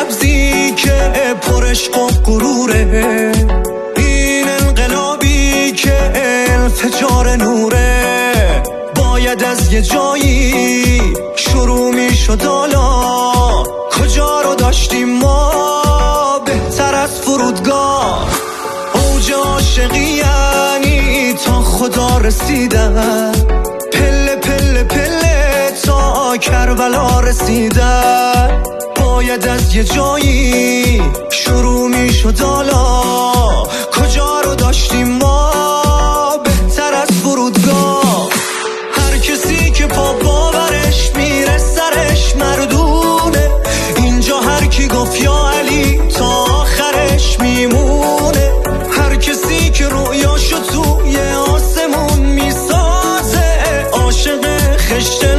سبزی که پرعشق و غروره، این انقلابی که انفجار نوره، باید از یه جایی شروع می شد. حالا کجا رو داشتیم ما بهتر از فرودگاه؟ اوج عاشقی یعنی تا خدا رسیدن، پله پله پله تا کربلا رسیدن، باید از یه جایی شروع می شد. حالا کجا رو داشتیم ما بهتر از فرودگاه؟ هر کسی که پا باورش میره سرش مردونه، اینجا هر کی گفت یا علی تا آخرش میمونه. هر کسی که رویاشو توی آسمون میسازه عاشق خشت